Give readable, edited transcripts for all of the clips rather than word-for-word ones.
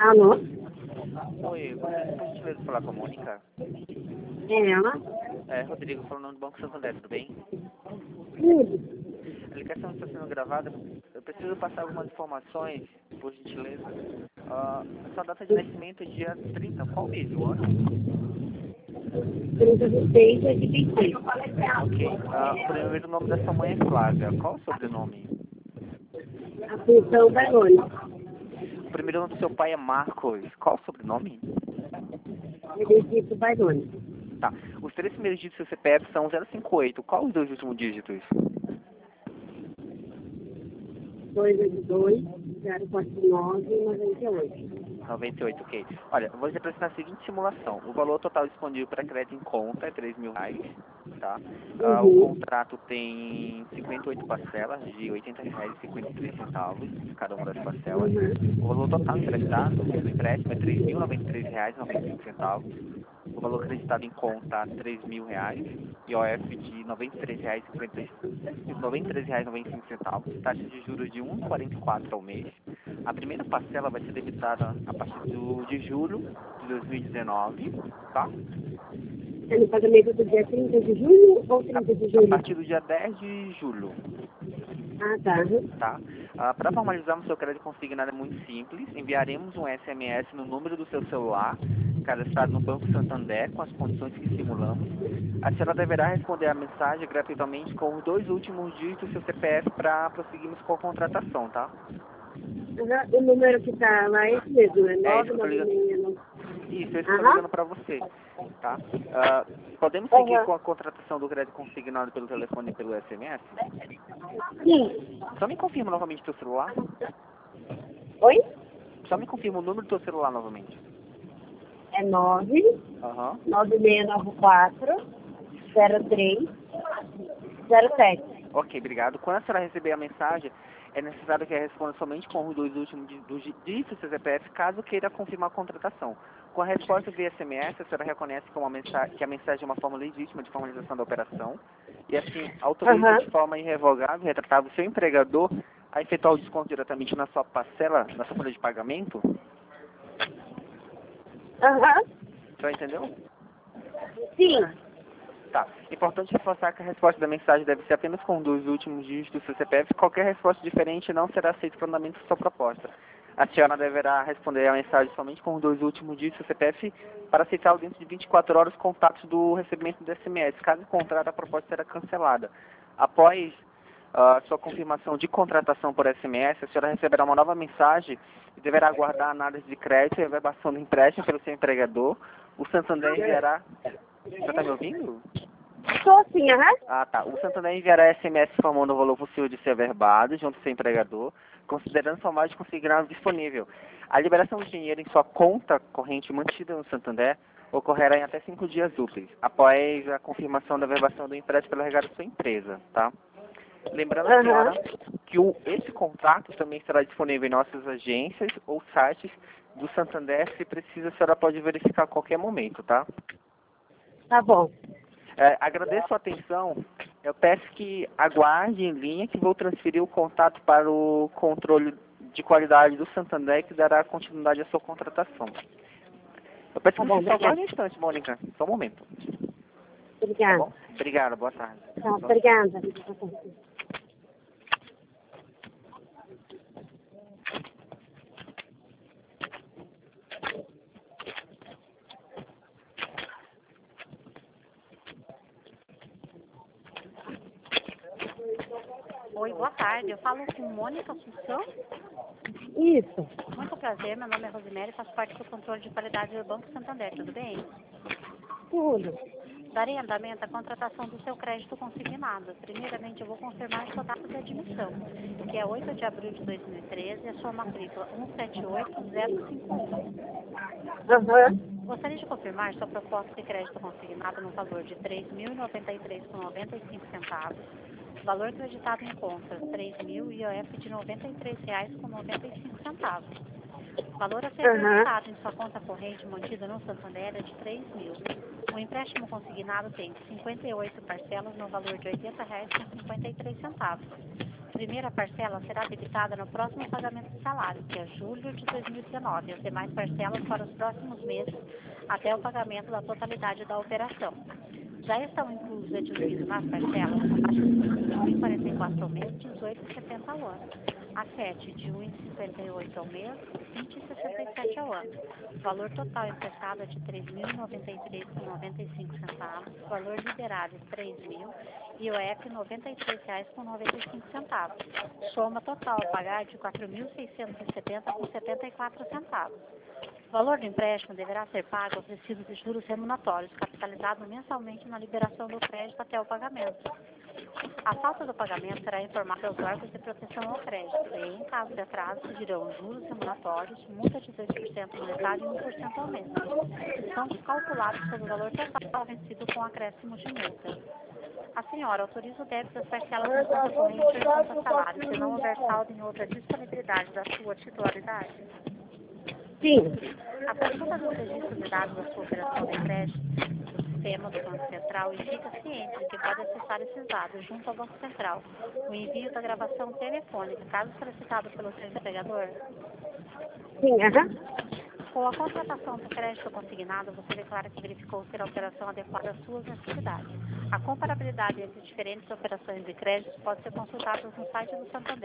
Alô? Oi, gostaria por gentileza de falar com a Mônica. É ela? É, Rodrigo, falando do Banco Santander, tudo bem? Tudo. A ligação está sendo gravada. Eu preciso passar algumas informações, por gentileza. A sua data de nascimento é dia 30. Qual mês do ano? 36 e 86. Ok. O primeiro nome da sua mãe é Flávia. Qual o sobrenome? Assunção Baroni. O primeiro nome do seu pai é Marcos. Qual o sobrenome? Edifício Baroni. Tá. Os três primeiros dígitos do seu CPF são 058. Qual os dois últimos dígitos? 282, 049, 98. 98, ok. Olha, eu vou lhe apresentar a seguinte simulação. O valor total disponível para crédito em conta é R$3.000, tá? O contrato tem 58 parcelas de R$80,53, cada uma das parcelas. O valor total emprestado do empréstimo é R$3.093,95. O valor acreditado em conta R$3.000, IOF de R$93,95, taxa de juros de 1,44 ao mês. A primeira parcela vai ser debitada a partir de julho de 2019, tá? É no pagamento do dia 30 de julho ou 30 de A julho? partir do dia 10 de julho, Ah, tá. tá? Para formalizarmos seu crédito consignado é muito simples. Enviaremos um SMS no número do seu celular, cadastrado no Banco Santander, com as condições que simulamos. A senhora deverá responder a mensagem gratuitamente com os dois últimos dígitos do seu CPF para prosseguirmos com a contratação, tá? O número que tá lá é esse mesmo, é É isso que eu tô ligando. 996. Isso, esse que eu tô ligando para você, tá? Podemos seguir com a contratação do crédito consignado pelo telefone e pelo SMS? Sim. Só me confirma novamente o teu celular. Oi? Só me confirma o número do teu celular novamente. É 9 Aham. 9694 03 07. Ok, obrigado. Quando a senhora receber a mensagem, é necessário que ela responda somente com os dois últimos dígitos do seu CPF, caso queira confirmar a contratação. Com a resposta via SMS, a senhora reconhece que a mensagem é uma forma legítima de formalização da operação e, assim, autoriza de forma irrevogável e retratável o seu empregador a efetuar o desconto diretamente na sua parcela, na sua folha de pagamento. Já entendeu? Sim. Tá. Importante reforçar que a resposta da mensagem deve ser apenas com os dois últimos dígitos do seu CPF. Qualquer resposta diferente não será aceita para o andamento da sua proposta. A senhora deverá responder a mensagem somente com os dois últimos dígitos do seu CPF para aceitá-lo dentro de 24 horas contatos do recebimento do SMS. Caso contrário, a proposta será cancelada. Após sua confirmação de contratação por SMS, a senhora receberá uma nova mensagem e deverá aguardar a análise de crédito e a reverbação do empréstimo pelo seu empregador. O Santander enviará... Você está me ouvindo? Estou sim, Ah, tá. O Santander enviará SMS informando o valor possível de ser averbado junto ao seu empregador, considerando sua margem consignada disponível. A liberação do dinheiro em sua conta corrente mantida no Santander ocorrerá em até 5 dias úteis, após a confirmação da averbação do empréstimo pela regada da sua empresa, tá? Lembrando a senhora que esse contrato também estará disponível em nossas agências ou sites do Santander. Se precisa, a senhora pode verificar a qualquer momento, tá? Tá bom. Agradeço a sua atenção. Eu peço que aguarde em linha que vou transferir o contato para o controle de qualidade do Santander que dará continuidade à sua contratação. Eu peço que você só aguarde um instante, Mônica. Só um momento. Obrigada. Tá bom? Obrigado, boa tarde. Tá, obrigada. Oi, boa tarde. Eu falo com Mônica Assunção. Isso. Muito prazer, meu nome é Rosemary, faço parte do controle de qualidade do Banco Santander, tudo bem? Tudo. Darei andamento à contratação do seu crédito consignado. Primeiramente, eu vou confirmar a sua data de admissão, que é 8 de abril de 2013, e a sua matrícula 178051. Gostaria de confirmar sua proposta de crédito consignado no valor de R$ 3.093,95. Valor acreditado em conta, R$ 3.000 e IOF de R$ 93,95. Valor a ser acreditado em sua conta corrente mantida no Santander é de R$ 3.000. O empréstimo consignado tem 58 parcelas no valor de R$ 80,53. primeira parcela será debitada no próximo pagamento de salário, que é julho de 2019. As demais parcelas para os próximos meses, até o pagamento da totalidade da operação. Já estão inclusos a dívida nas parcelas, a taxa de juros de 1,44 ao mês, 18,70 ao ano. A 7 de 1,58 ao mês, 20,67 ao ano. O valor total emprestado é de R$ 3.093,95, valor liberado R$ 3.000 e o EP R$ 93,95. Soma total a pagar de R$ 4.670,74. O valor do empréstimo deverá ser pago aos recibos de juros remuneratórios, capitalizado mensalmente na liberação do crédito até o pagamento. A falta do pagamento será informada aos órgãos de proteção ao crédito e, em caso de atraso, dirão juros remuneratórios, multa de 2% monetário e 1% ao mês. São calculados sobre o valor total vencido com acréscimo de multa. A senhora autoriza o débito das parcelas em conta corrente ou em conta salário, se não houver saldo em outra disponibilidade da sua titularidade? Sim. A consulta dos registros de dados da sua operação de crédito do sistema do Banco Central e fica ciente de que pode acessar esses dados junto ao Banco Central. O envio da gravação telefônica, caso solicitado pelo seu empregador. Sim, aham. Com a contratação do crédito consignado, você declara que verificou ser a operação adequada às suas necessidades. A comparabilidade entre diferentes operações de crédito pode ser consultada no site do Santander,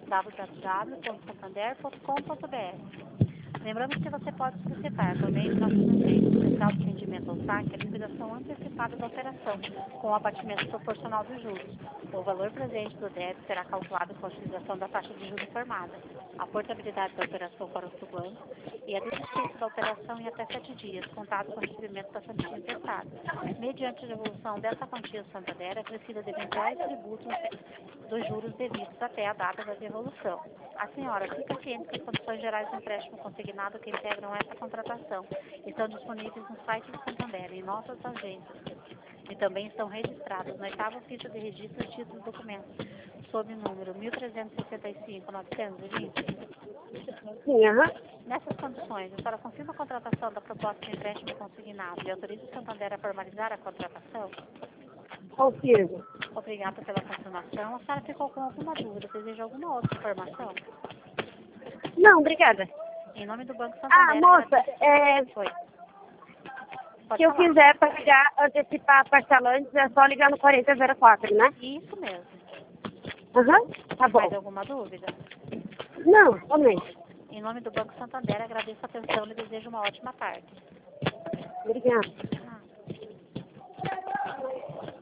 www.santander.com.br. Lembrando que você pode solicitar, por meio do nosso Centro Central de Rendimento ou SAC, a liquidação antecipada da operação, com o abatimento proporcional dos juros. O valor presente do débito será calculado com a utilização da taxa de juros informada, a portabilidade da operação para o seu banco e a desistência da operação em até 7 dias, contado com o recebimento da quantia emprestada. Mediante a devolução dessa quantia ao Santander, é preciso eventuais tributos dos juros devidos até a data da devolução. A senhora fica ciente que as condições gerais do empréstimo consignado que integram essa contratação estão disponíveis no site do Santander e em nossas agências e também estão registradas na 8ª ficha de registro de títulos e documentos sob o número 1365-920. Sim, aham. Nessas condições, a senhora confirma a contratação da proposta de empréstimo consignado e autoriza o Santander a formalizar a contratação? Confirmo. Obrigada pela confirmação. A senhora ficou com alguma dúvida? Deseja alguma outra informação? Não, obrigada. Em nome do Banco Santander... Moça, Oi. se eu quiser pagar, antecipar a parcela antes, é só ligar no 4004, né? Isso mesmo. Aham, tá bom. Mais alguma dúvida? Não, somente. Em nome do Banco Santander, agradeço a atenção e desejo uma ótima tarde. Obrigada.